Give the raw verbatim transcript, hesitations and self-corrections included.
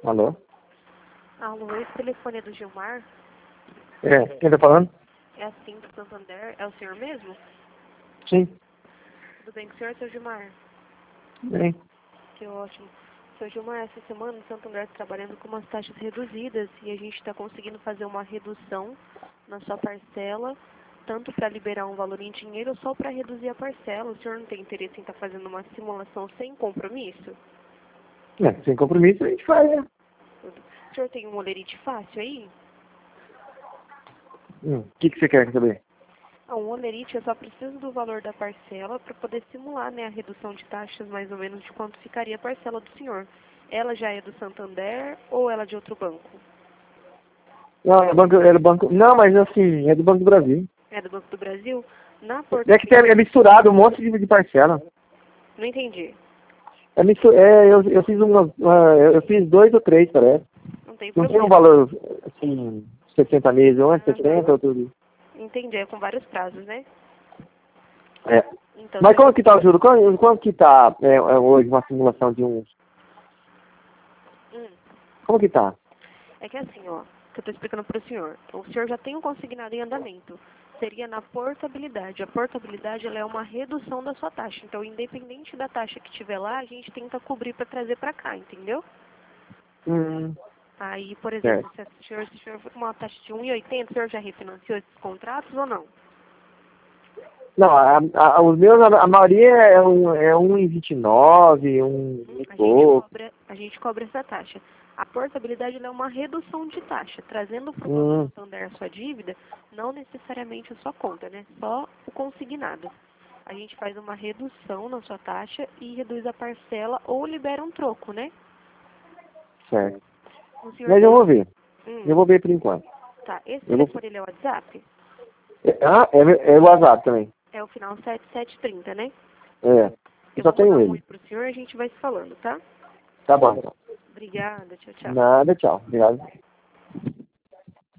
Alô? Alô, esse telefone é do Gilmar? É, quem tá falando? É assim do Santander? É o senhor mesmo? Sim. Tudo bem com o senhor, seu Gilmar? Bem. Que ótimo. Seu Gilmar, essa semana o Santander está trabalhando com umas taxas reduzidas e a gente está conseguindo fazer uma redução na sua parcela, tanto para liberar um valor em dinheiro ou só para reduzir a parcela. O senhor não tem interesse em estar fazendo uma simulação sem compromisso? É, sem compromisso a gente faz, né? O senhor tem um olerite fácil aí? Hum, o que, que você quer saber? Ah, um olerite eu só preciso do valor da parcela para poder simular, né, a redução de taxas mais ou menos de quanto ficaria a parcela do senhor. Ela já é do Santander ou ela é de outro banco? Não, é, banco, é do banco. Não, mas assim, é do Banco do Brasil. É do Banco do Brasil? Na É que tem, portabilidade... é misturado um monte de, de parcela. Não entendi. É mistu, é, eu, eu fiz uma, uma- eu fiz dois ou três, parece. Não tem Não tem um problema. valor, assim, sessenta meses, um é Ah, sessenta, não. outro... Entendi, é com vários prazos, né? É. Então, Mas seu como Gil- que tá o juro? Quanto, quanto que tá é, é, hoje uma simulação de um... hum, Como que tá? é que assim, ó, que eu estou explicando para o senhor. O senhor já tem um consignado em andamento. Seria na portabilidade. A portabilidade ela é uma redução da sua taxa. Então, independente da taxa que tiver lá, a gente tenta cobrir para trazer para cá, entendeu? Hum, Aí, por exemplo, certo. se o senhor, se o senhor for com uma taxa de um e oitenta, o senhor já refinanciou esses contratos ou não? Não, a, a, os meus, a, a maioria é um, é um e vinte e nove, um Hum, e A gente pouco. cobra, a gente cobra essa taxa. A portabilidade ela é uma redução de taxa, trazendo para o Banco Hum, Santander a sua dívida, não necessariamente a sua conta, né? Só o consignado. A gente faz uma redução na sua taxa e reduz a parcela ou libera um troco, né? certo. O senhor Mas eu tem... vou ver. Hum, Eu vou ver por enquanto. tá. Esse Eu vou... telefone ele é o WhatsApp? É, ah, é, é o WhatsApp também. É o final sete sete três zero, né? É. Eu Eu só vou tenho mandar um oi ele. pro senhor e a gente vai se falando, tá? Tá bom, então. Obrigada, tchau, tchau. Nada, tchau. Obrigado.